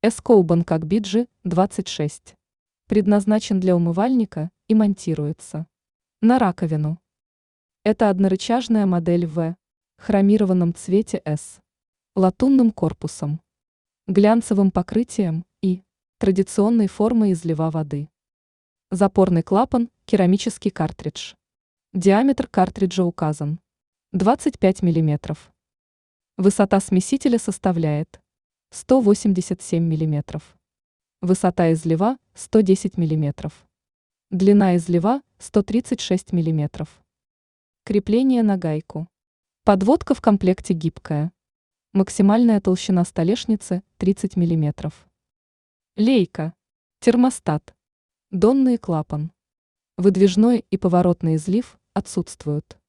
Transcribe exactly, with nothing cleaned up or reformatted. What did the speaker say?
Эскоубан как биджи двадцать шесть. Предназначен для умывальника и монтируется на раковину. Это однорычажная модель в хромированном цвете S, латунным корпусом, глянцевым покрытием и традиционной формой излива воды. Запорный клапан, керамический картридж. Диаметр картриджа указан двадцать пять миллиметров. Высота смесителя составляет сто восемьдесят семь миллиметров. Высота излива сто десять миллиметров. Длина излива сто тридцать шесть миллиметров. Крепление на гайку. Подводка в комплекте гибкая. Максимальная толщина столешницы тридцать миллиметров. Лейка. Термостат. Донный клапан. Выдвижной и поворотный излив отсутствуют.